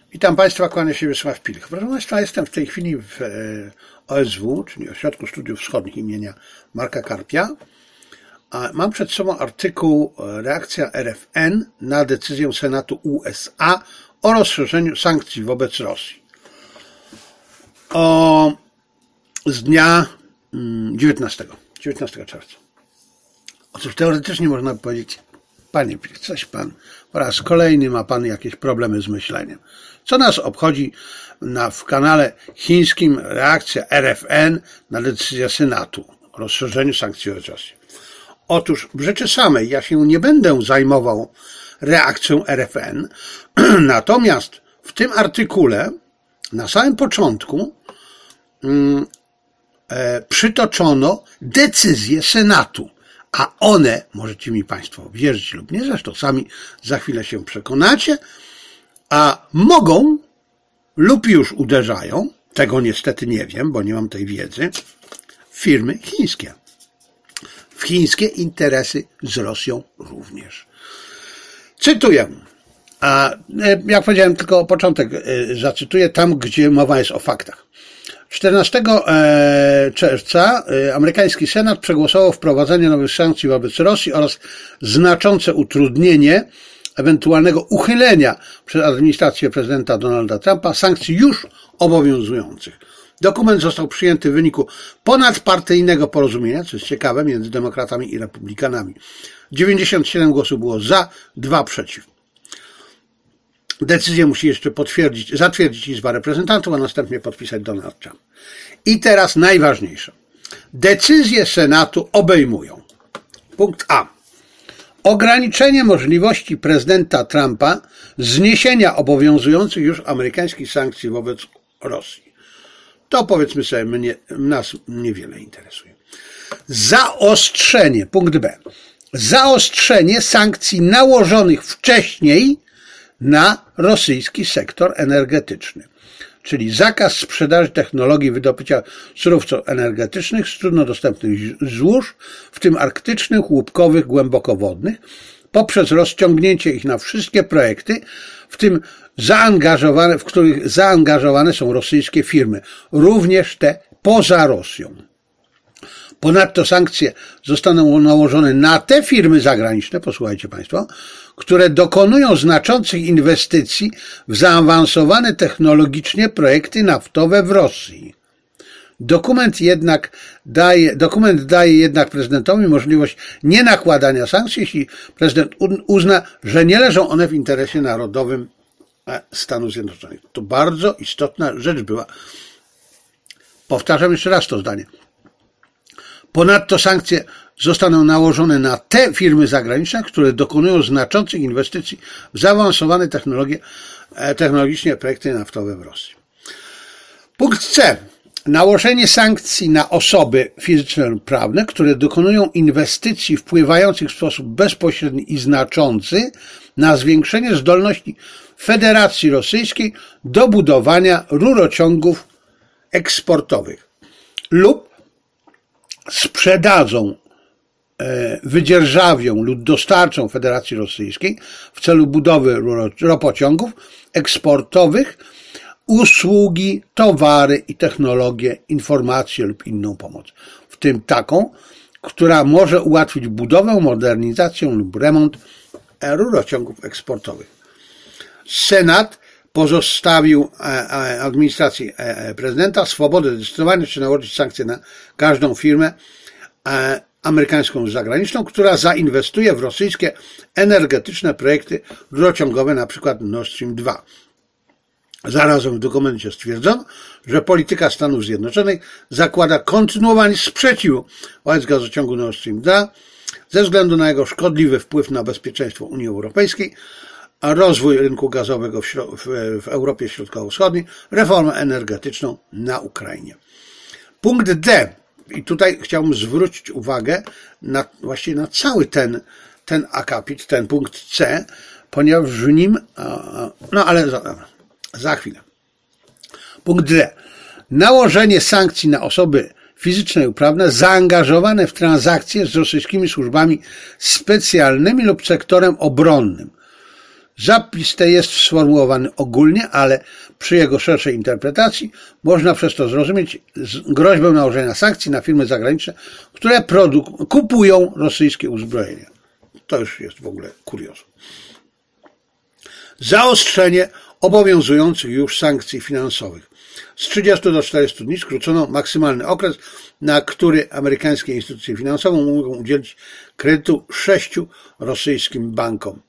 Witam Państwa, kłania się Wiesław Pilch. Proszę Państwa, jestem w tej chwili w OSW, czyli Ośrodku Studiów Wschodnich imienia Marka Karpia. Mam przed sobą artykuł Reakcja RFN na decyzję Senatu USA o rozszerzeniu sankcji wobec Rosji. Z dnia 19 czerwca. Otóż teoretycznie można powiedzieć, panie Pilch, coś pan po raz kolejny ma pan jakieś problemy z myśleniem. Co nas obchodzi w kanale chińskim reakcja RFN na decyzję Senatu o rozszerzeniu sankcji wobec Rosji? Otóż w rzeczy samej ja się nie będę zajmował reakcją RFN, natomiast w tym artykule na samym początku przytoczono decyzję Senatu, a one, możecie mi Państwo wierzyć lub nie, zresztą sami za chwilę się przekonacie, a mogą lub już uderzają, tego niestety nie wiem, bo nie mam tej wiedzy, firmy chińskie. W chińskie interesy z Rosją również. Cytuję, a jak powiedziałem, tylko początek zacytuję tam, gdzie mowa jest o faktach. 14 czerwca amerykański Senat przegłosował wprowadzenie nowych sankcji wobec Rosji oraz znaczące utrudnienie ewentualnego uchylenia przez administrację prezydenta Donalda Trumpa sankcji już obowiązujących. Dokument został przyjęty w wyniku ponadpartyjnego porozumienia, co jest ciekawe, między demokratami i republikanami. 97 głosów było za, 2 przeciw. Decyzję musi jeszcze zatwierdzić Izba Reprezentantów, a następnie podpisać Donald Trump. I teraz najważniejsze. Decyzje Senatu obejmują: punkt A. Ograniczenie możliwości prezydenta Trumpa zniesienia obowiązujących już amerykańskich sankcji wobec Rosji. To powiedzmy sobie, nas niewiele interesuje. Zaostrzenie, punkt B. Zaostrzenie sankcji nałożonych wcześniej na rosyjski sektor energetyczny, czyli zakaz sprzedaży technologii wydobycia surowców energetycznych z trudno dostępnych złóż, w tym arktycznych, łupkowych, głębokowodnych, poprzez rozciągnięcie ich na wszystkie projekty, w tym w których zaangażowane są rosyjskie firmy, również te poza Rosją. Ponadto sankcje zostaną nałożone na te firmy zagraniczne, posłuchajcie Państwo, które dokonują znaczących inwestycji w zaawansowane technologicznie projekty naftowe w Rosji. Dokument daje jednak prezydentowi możliwość nienakładania sankcji, jeśli prezydent uzna, że nie leżą one w interesie narodowym Stanów Zjednoczonych. To bardzo istotna rzecz była. Powtarzam jeszcze raz to zdanie. Ponadto sankcje zostaną nałożone na te firmy zagraniczne, które dokonują znaczących inwestycji w zaawansowane technologicznie projekty naftowe w Rosji. Punkt C. Nałożenie sankcji na osoby fizyczne lub prawne, które dokonują inwestycji wpływających w sposób bezpośredni i znaczący na zwiększenie zdolności Federacji Rosyjskiej do budowania rurociągów eksportowych lub sprzedadzą, wydzierżawią lub dostarczą Federacji Rosyjskiej w celu budowy ropociągów eksportowych usługi, towary i technologie, informacje lub inną pomoc, w tym taką, która może ułatwić budowę, modernizację lub remont rurociągów eksportowych. Senat pozostawił administracji prezydenta swobodę decydowania, czy nałożyć sankcje na każdą firmę amerykańską lub zagraniczną, która zainwestuje w rosyjskie energetyczne projekty rurociągowe, np. Nord Stream 2. Zarazem w dokumencie stwierdzono, że polityka Stanów Zjednoczonych zakłada kontynuowanie sprzeciwu wobec gazociągu Nord Stream 2 ze względu na jego szkodliwy wpływ na bezpieczeństwo Unii Europejskiej, a rozwój rynku gazowego w Europie Środkowo-Wschodniej, reformę energetyczną na Ukrainie. Punkt D. I tutaj chciałbym zwrócić uwagę właściwie na cały ten akapit, ten punkt C, ponieważ w nim, ale za chwilę. Punkt D. Nałożenie sankcji na osoby fizyczne i prawne zaangażowane w transakcje z rosyjskimi służbami specjalnymi lub sektorem obronnym, Zapis ten jest sformułowany ogólnie, ale przy jego szerszej interpretacji można przez to zrozumieć groźbę nałożenia sankcji na firmy zagraniczne, które kupują rosyjskie uzbrojenie. To już jest w ogóle kuriozum. Zaostrzenie obowiązujących już sankcji finansowych. Z 30 do 40 dni skrócono maksymalny okres, na który amerykańskie instytucje finansowe mogą udzielić kredytu 6 rosyjskim bankom.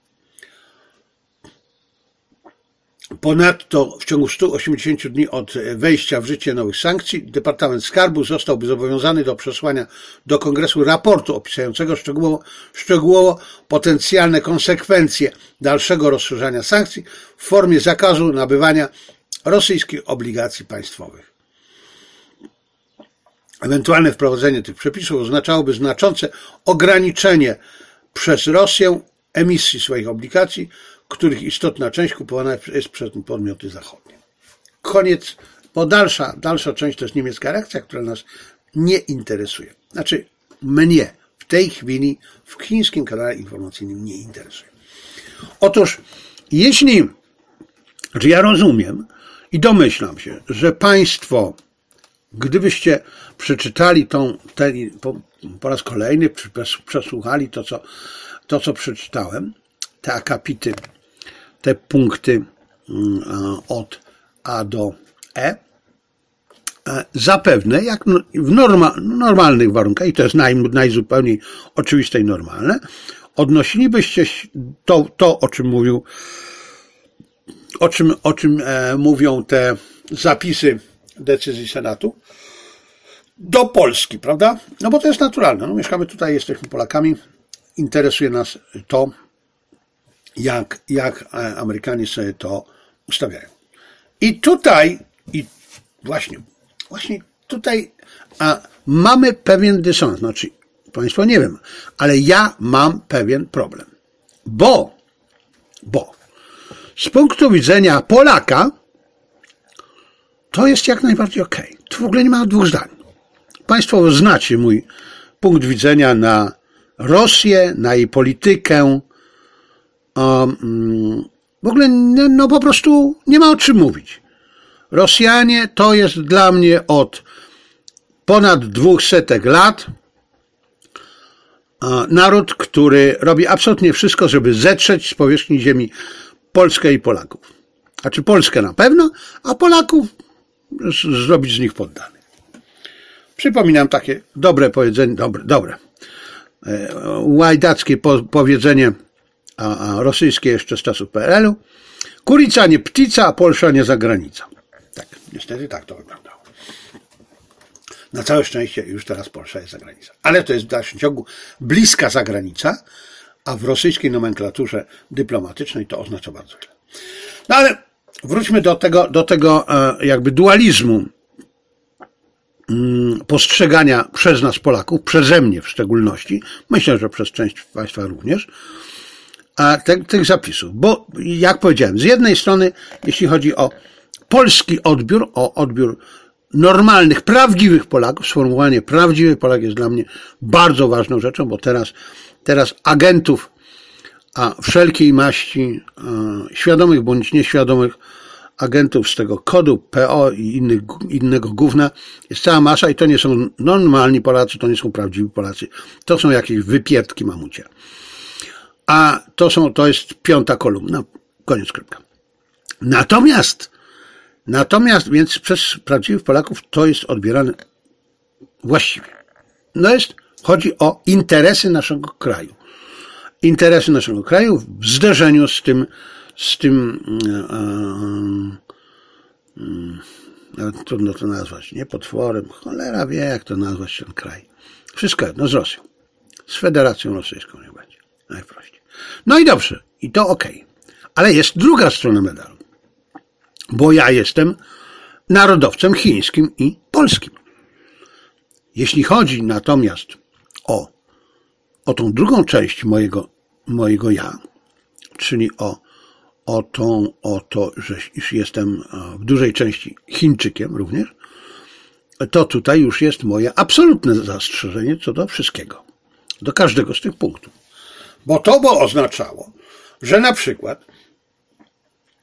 Ponadto w ciągu 180 dni od wejścia w życie nowych sankcji Departament Skarbu zostałby zobowiązany do przesłania do Kongresu raportu opisującego szczegółowo potencjalne konsekwencje dalszego rozszerzania sankcji w formie zakazu nabywania rosyjskich obligacji państwowych. Ewentualne wprowadzenie tych przepisów oznaczałoby znaczące ograniczenie przez Rosję emisji swoich obligacji, których istotna część kupowana jest przez podmioty zachodnie. Koniec, bo dalsza część to jest niemiecka reakcja, która nas nie interesuje. Znaczy mnie w tej chwili w chińskim kanale informacyjnym nie interesuje. Otóż ja rozumiem i domyślam się, że państwo, gdybyście przeczytali po raz kolejny, przesłuchali to, co przeczytałem, te akapity, te punkty od A do E, zapewne, jak w normalnych warunkach, i to jest najzupełniej oczywiste i normalne, odnosilibyście to, o czym mówią te zapisy decyzji Senatu, do Polski, prawda? No bo to jest naturalne. No, mieszkamy tutaj, jesteśmy Polakami, interesuje nas to, jak Amerykanie sobie to ustawiają. I właśnie tutaj mamy pewien dysonans. Znaczy, państwo nie wiem, ale ja mam pewien problem. Bo z punktu widzenia Polaka to jest jak najbardziej okej. Tu w ogóle nie ma dwóch zdań. Państwo znacie mój punkt widzenia na Rosję, na jej politykę. W ogóle no po prostu nie ma o czym mówić. Rosjanie to jest dla mnie od ponad 200 lat naród, który robi absolutnie wszystko, żeby zetrzeć z powierzchni ziemi Polskę i Polaków. Znaczy Polskę na pewno, a Polaków zrobić z nich poddanych. Przypominam takie dobre powiedzenie, dobre łajdackie powiedzenie rosyjskie jeszcze z czasów PRL-u. Kurica nie ptica, a Polsza nie zagranica. Tak, niestety tak to wyglądało. Na całe szczęście już teraz Polsza jest zagranica. Ale to jest w dalszym ciągu bliska zagranica, a w rosyjskiej nomenklaturze dyplomatycznej to oznacza bardzo źle. No ale wróćmy do tego jakby dualizmu postrzegania przez nas Polaków, przeze mnie w szczególności, myślę, że przez część państwa również, tych zapisów. Bo jak powiedziałem, z jednej strony, jeśli chodzi o polski odbiór, o odbiór normalnych, prawdziwych Polaków, sformułowanie prawdziwy Polak jest dla mnie bardzo ważną rzeczą, bo teraz agentów wszelkiej maści, świadomych bądź nieświadomych agentów z tego kodu PO i innego gówna jest cała masza i to nie są normalni Polacy, to nie są prawdziwi Polacy, to są jakieś wypierdki mamucie. A to jest 5. kolumna, koniec kropka. Natomiast więc przez prawdziwych Polaków to jest odbierane właściwie. Chodzi o interesy naszego kraju. Interesy naszego kraju w zderzeniu z tym nawet trudno to nazwać, nie potworem, cholera wie jak to nazwać ten kraj. Wszystko jedno z Rosją. Z Federacją Rosyjską nie będzie. Najprościej. No i dobrze, i to okej. Ale jest druga strona medalu. Bo ja jestem narodowcem chińskim i polskim. Jeśli chodzi natomiast o tą drugą część mojego ja, czyli o to, że jestem w dużej części Chińczykiem również, to tutaj już jest moje absolutne zastrzeżenie co do wszystkiego. Do każdego z tych punktów. Bo to by oznaczało, że na przykład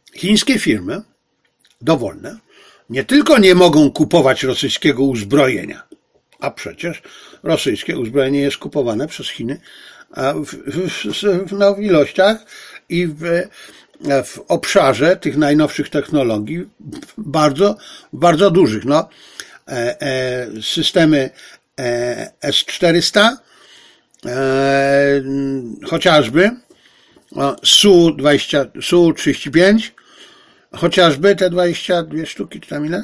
chińskie firmy dowolne nie tylko nie mogą kupować rosyjskiego uzbrojenia, a przecież rosyjskie uzbrojenie jest kupowane przez Chiny w ilościach i w obszarze tych najnowszych technologii bardzo dużych. No, systemy S-400, chociażby Su-35, chociażby te 22 sztuki, czy tam ile?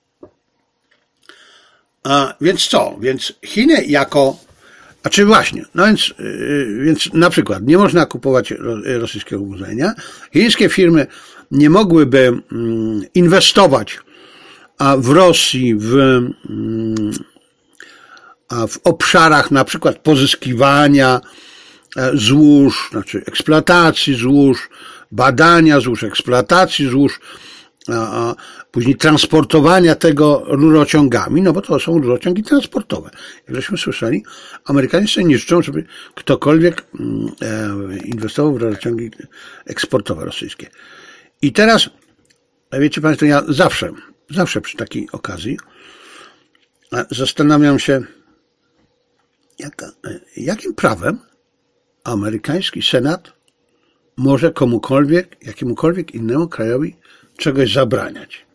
Więc co? Więc Chiny właśnie, no więc na przykład nie można kupować rosyjskiego uzbrojenia. Chińskie firmy nie mogłyby inwestować w Rosji w obszarach na przykład pozyskiwania złóż, znaczy eksploatacji złóż, badania złóż, eksploatacji złóż, później transportowania tego rurociągami, no bo to są rurociągi transportowe. Jak żeśmy słyszeli, Amerykanie sobie nie życzą, żeby ktokolwiek inwestował w rurociągi eksportowe rosyjskie. I teraz, wiecie Państwo, ja zawsze przy takiej okazji zastanawiam się, jakim prawem amerykański Senat może jakiemukolwiek innemu krajowi czegoś zabraniać.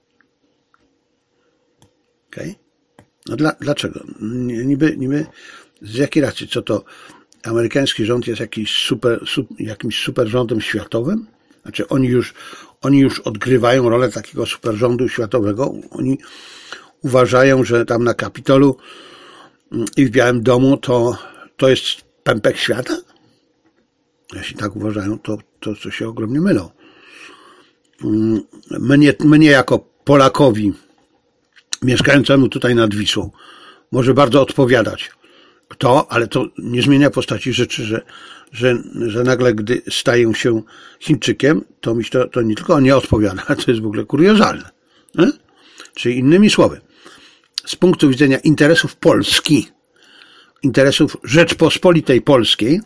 Okay? No dlaczego? Niby z jakiej racji? Co to amerykański rząd jest jakimś super rządem światowym? Znaczy oni już odgrywają rolę takiego super rządu światowego. Oni uważają, że tam na Kapitolu i w Białym Domu to jest pępek świata? Jeśli tak uważają, to się ogromnie mylą. Mnie jako Polakowi mieszkającemu tutaj nad Wisłą może bardzo odpowiadać ale to nie zmienia postaci rzeczy, że nagle, gdy staję się Chińczykiem, to mi to nie tylko nie odpowiada, to jest w ogóle kuriozalne. Czyli innymi słowy, z punktu widzenia interesów Polski, interesów Rzeczpospolitej Polskiej,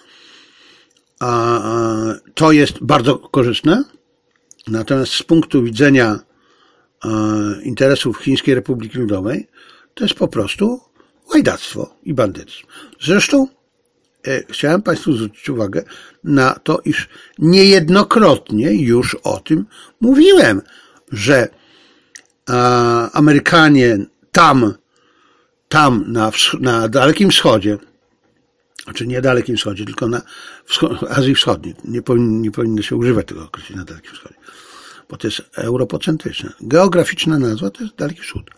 to jest bardzo korzystne, natomiast z punktu widzenia interesów Chińskiej Republiki Ludowej to jest po prostu łajdactwo i bandytyzm. Zresztą chciałem Państwu zwrócić uwagę na to, iż niejednokrotnie już o tym mówiłem, że Amerykanie tam na Dalekim Wschodzie, znaczy nie Dalekim Wschodzie, tylko na Azji Wschodniej, nie powinno się używać tego określenia na Dalekim Wschodzie, bo to jest europocentryczne. Geograficzna nazwa to jest Daleki Wschód.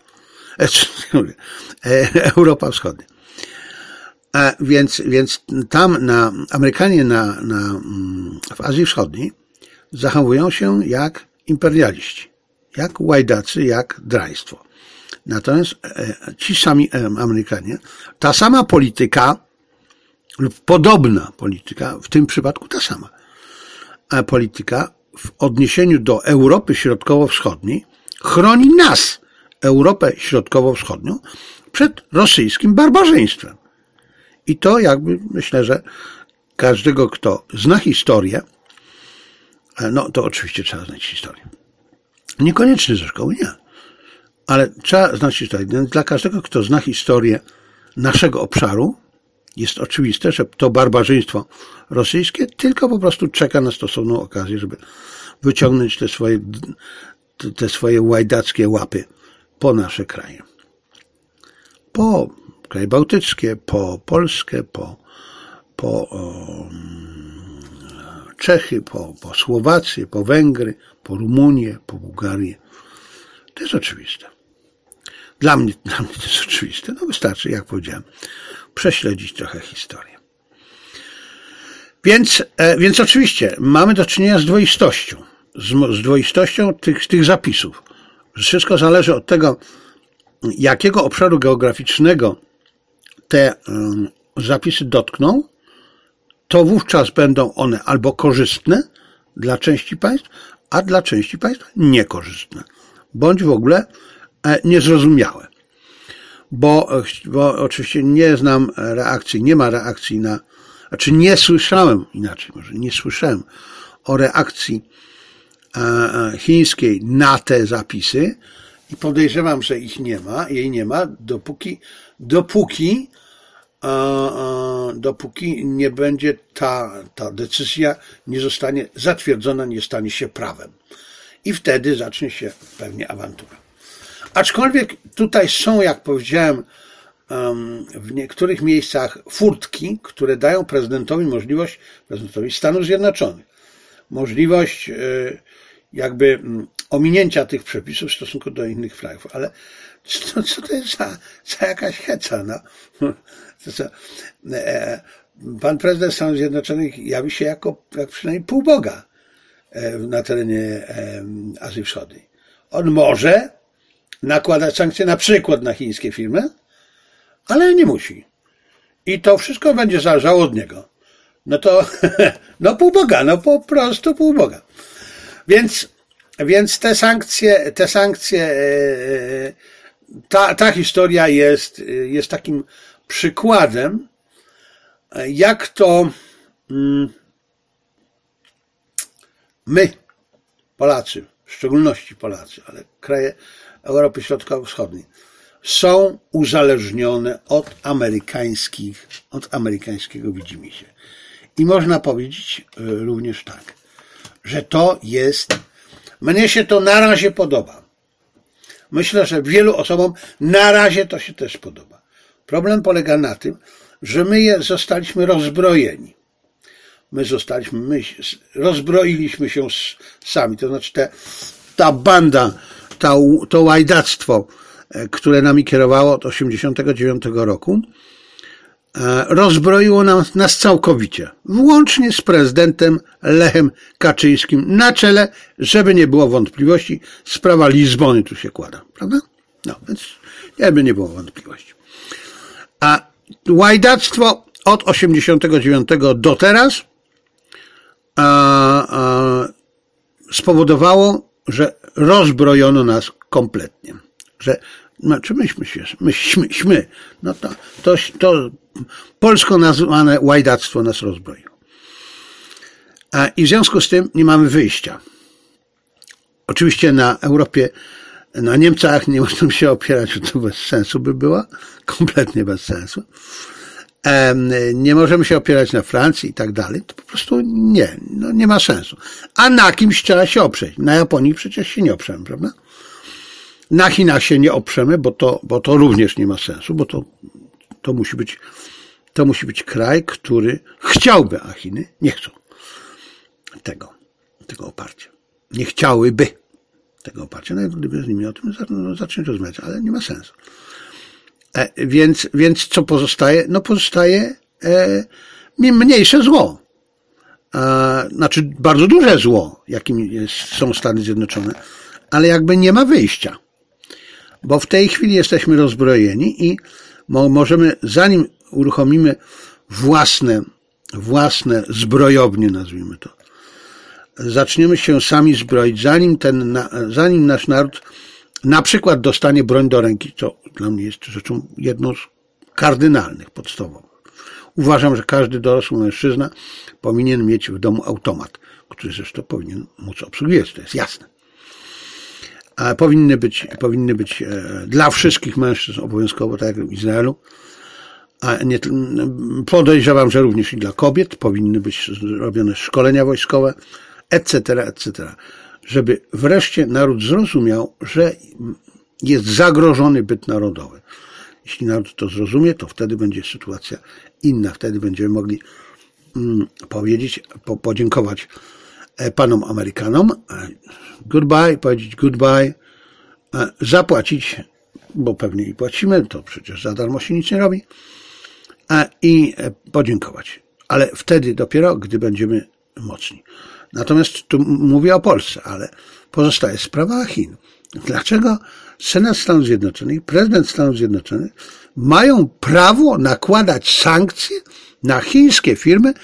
Europa Wschodnia. Więc tam Amerykanie w Azji Wschodniej zachowują się jak imperialiści, jak łajdacy, jak draństwo. Natomiast ci sami Amerykanie, ta sama polityka lub podobna polityka, w tym przypadku ta sama polityka w odniesieniu do Europy Środkowo-Wschodniej chroni nas, Europę Środkowo-Wschodnią, przed rosyjskim barbarzyństwem. I to jakby myślę, że każdego, kto zna historię, no to oczywiście trzeba znać historię. Niekoniecznie ze szkoły, nie. Ale trzeba znać historię. Dla każdego, kto zna historię naszego obszaru, jest oczywiste, że to barbarzyństwo rosyjskie tylko po prostu czeka na stosowną okazję, żeby wyciągnąć te swoje łajdackie łapy po nasze kraje. Po kraje bałtyckie, po Polskę, po Czechy, po Słowację, po Węgry, po Rumunię, po Bułgarię. To jest oczywiste. Dla mnie to jest oczywiste. No wystarczy, jak powiedziałem, prześledzić trochę historię. Więc oczywiście mamy do czynienia z dwoistością. Z dwoistością tych zapisów. Wszystko zależy od tego, jakiego obszaru geograficznego te zapisy dotkną, to wówczas będą one albo korzystne dla części państw, a dla części państw niekorzystne, bądź w ogóle niezrozumiałe. Bo oczywiście nie znam reakcji, nie ma reakcji nie słyszałem o reakcji chińskiej na te zapisy i podejrzewam, że jej nie ma, dopóki nie będzie ta decyzja nie zostanie zatwierdzona, nie stanie się prawem. I wtedy zacznie się pewnie awantura. Aczkolwiek tutaj są, jak powiedziałem, w niektórych miejscach furtki, które dają prezydentowi Stanów Zjednoczonych, możliwość jakby ominięcia tych przepisów w stosunku do innych krajów. Ale co to jest za jakaś heca? No? Pan prezydent Stanów Zjednoczonych jawi się jak przynajmniej półboga na terenie Azji Wschodniej. On może nakładać sankcje na przykład na chińskie firmy, ale nie musi. I to wszystko będzie zależało od niego. No to, no półboga, no po prostu półboga. Więc te sankcje, ta historia jest takim przykładem, jak to my, Polacy, w szczególności Polacy, ale kraje Europy Środkowo-Wschodniej, są uzależnione od amerykańskiego widzimisię. I można powiedzieć również tak, że to jest, mnie się to na razie podoba. Myślę, że wielu osobom na razie to się też podoba. Problem polega na tym, że my zostaliśmy rozbrojeni. My rozbroiliśmy się sami, to znaczy ta banda, to łajdactwo, które nami kierowało od 1989 roku, rozbroiło nas całkowicie, włącznie z prezydentem Lechem Kaczyńskim na czele, żeby nie było wątpliwości, sprawa Lizbony tu się kłada, prawda? No, więc żeby nie było wątpliwości. A łajdactwo od 1989 do teraz spowodowało, że rozbrojono nas kompletnie. Że, znaczy myśmy, no to polsko nazwane łajdactwo nas rozbroiło. I w związku z tym nie mamy wyjścia. Oczywiście na Europie, na Niemcach nie możemy się opierać, to bez sensu by było, kompletnie bez sensu. Nie możemy się opierać na Francji i tak dalej, to po prostu nie ma sensu. A na kimś trzeba się oprzeć. Na Japonii przecież się nie oprzemy, prawda? Na Chinach się nie oprzemy, bo to również nie ma sensu, bo to musi być kraj, który chciałby, a Chiny nie chcą tego oparcia. Nie chciałyby tego oparcia, nawet gdyby z nimi o tym zacząć rozmawiać, ale nie ma sensu. Więc co pozostaje? No pozostaje mniejsze zło. Znaczy bardzo duże zło, jakim są Stany Zjednoczone, ale jakby nie ma wyjścia. Bo w tej chwili jesteśmy rozbrojeni i możemy, zanim uruchomimy własne zbrojownie, nazwijmy to, zaczniemy się sami zbroić, zanim nasz naród na przykład dostanie broń do ręki, co dla mnie jest rzeczą jedną z kardynalnych, podstawowych. Uważam, że każdy dorosły mężczyzna powinien mieć w domu automat, który zresztą powinien móc obsługiwać, to jest jasne. A powinny być dla wszystkich mężczyzn obowiązkowo, tak jak w Izraelu. A nie, podejrzewam, że również i dla kobiet powinny być robione szkolenia wojskowe, etc., żeby wreszcie naród zrozumiał, że jest zagrożony byt narodowy. Jeśli naród to zrozumie, to wtedy będzie sytuacja inna. Wtedy będziemy mogli podziękować panom Amerykanom, powiedzieć goodbye, zapłacić, bo pewnie i płacimy, to przecież za darmo się nic nie robi, i podziękować. Ale wtedy dopiero, gdy będziemy mocni. Natomiast tu mówię o Polsce, ale pozostaje sprawa Chin. Dlaczego Senat Stanów Zjednoczonych, prezydent Stanów Zjednoczonych mają prawo nakładać sankcje na chińskie firmy,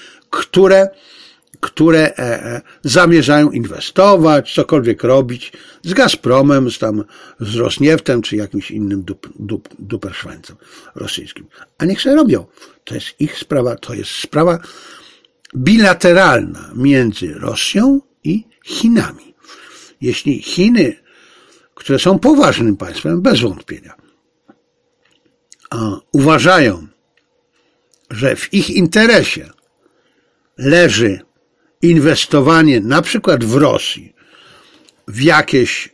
które zamierzają inwestować, cokolwiek robić z Gazpromem, z Rosnieftem, czy jakimś innym duperszwańcem rosyjskim. A niech sobie robią. To jest ich sprawa, to jest sprawa bilateralna między Rosją i Chinami. Jeśli Chiny, które są poważnym państwem, bez wątpienia, uważają, że w ich interesie leży inwestowanie na przykład w Rosji w jakieś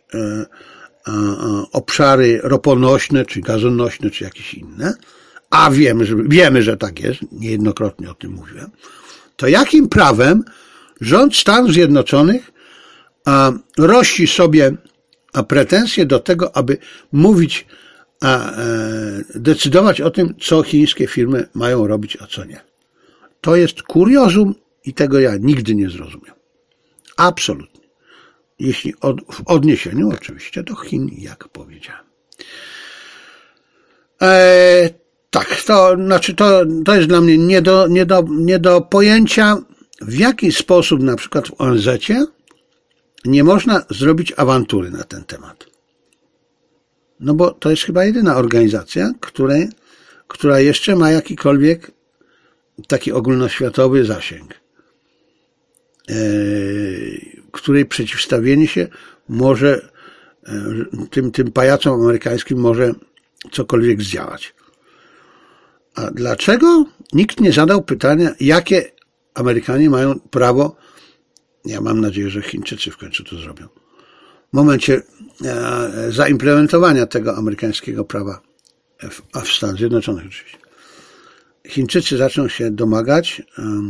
obszary roponośne, czy gazonośne, czy jakieś inne, a wiemy, że tak jest, niejednokrotnie o tym mówiłem, to jakim prawem rząd Stanów Zjednoczonych rości sobie pretensje do tego, aby mówić, decydować o tym, co chińskie firmy mają robić, a co nie. To jest kuriozum i tego ja nigdy nie zrozumiem. Absolutnie. Jeśli w odniesieniu oczywiście do Chin, jak powiedziałem. Tak, to jest dla mnie nie do pojęcia, w jaki sposób na przykład w ONZ-cie nie można zrobić awantury na ten temat. No bo to jest chyba jedyna organizacja, która jeszcze ma jakikolwiek taki ogólnoświatowy zasięg, której przeciwstawienie się może tym pajacom amerykańskim może cokolwiek zdziałać. A dlaczego nikt nie zadał pytania, jakie Amerykanie mają prawo, ja mam nadzieję, że Chińczycy w końcu to zrobią, w momencie zaimplementowania tego amerykańskiego prawa w Stanach Zjednoczonych oczywiście. Chińczycy zaczną się domagać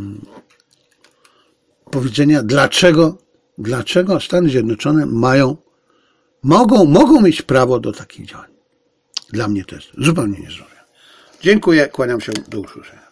powiedzenia, dlaczego Stany Zjednoczone mogą mieć prawo do takich działań. Dla mnie to jest zupełnie niezrozumiałe. Dziękuję, kłaniam się, do usłyszenia.